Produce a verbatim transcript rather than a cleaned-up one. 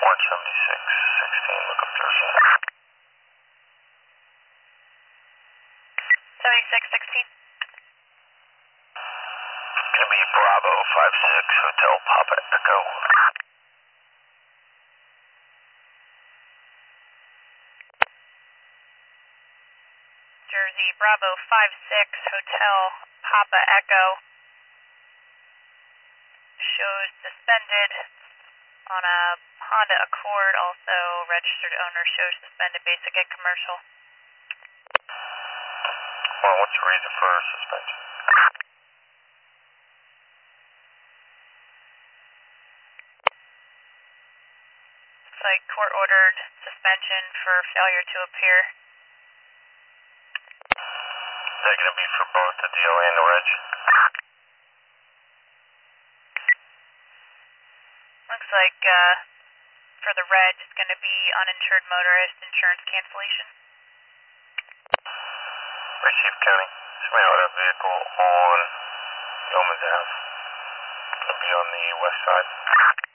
one seventy-six sixteen, look up Jersey. seventy-six sixteen. Give me Bravo five six Hotel Papa Echo. Jersey, Bravo five six Hotel Papa Echo. Shows suspended on a Honda Accord, also registered owner shows suspended, basic and commercial. Well, what's the reason for suspension? It's like court ordered suspension for failure to appear. Is that going to be for both the D O A and the reg? Looks like uh, for the reg, it's going to be uninsured motorist insurance cancellation. Chief County, somebody auto vehicle on Yeoman's Ave. It'll be on the west side.